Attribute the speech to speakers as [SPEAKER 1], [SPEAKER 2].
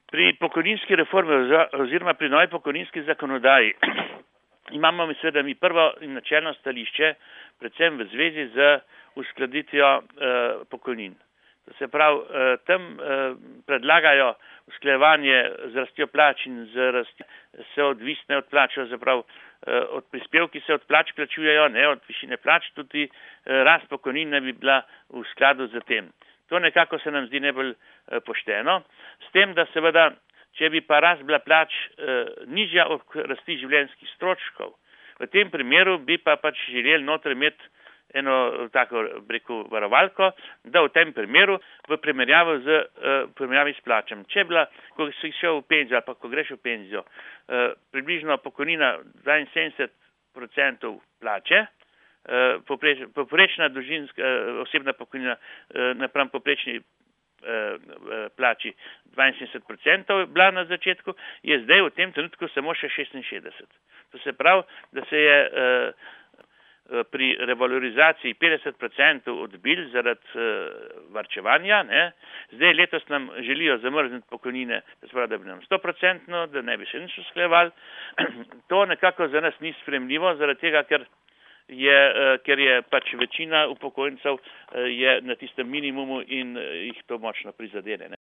[SPEAKER 1] Pri pokojninski reformi oziroma pri novi pokojninski zakonodaji imamo seveda mi prvo in načelno stališče, predvsem v zvezi z uskladitvijo pokojnin. To se pravi, tam predlagajo usklajevanje z rastjo plač in z rastjo se odvisne od plač, zaprav od prispevki se od plač plačujejo, ne od višine plač, tudi rast pokojnin ne bi bila v skladu z tem. To nekako se nam zdi najbolj pošteno, s tem, da seveda, če bi pa rast bila plač nižja od rasti življenjskih stroškov, v tem primeru bi pa pač želeli noter imeti eno tako, rekel, varovalko, da v tem primeru v primerjavi s plačem. Če bila, ko si šel v penzijo ali pa ko greš v penzijo, približno pokojnina 72% plače, poprečna osebna pokojnina napram poprečni plači 72% bila na začetku, je zdaj v tem trenutku samo še 66%. To se pravi, da se je pri revalorizaciji 50% odbil zaradi varčevanja, ne. Zdaj letos nam želijo zamrzniti pokojnine, da bi nam 100%, da ne bi še nič usklajevali. To nekako za nas ni sprejemljivo, zaradi tega, ker je pač večina upokojencev je na tistem minimumu in jih to močno prizadene, ne.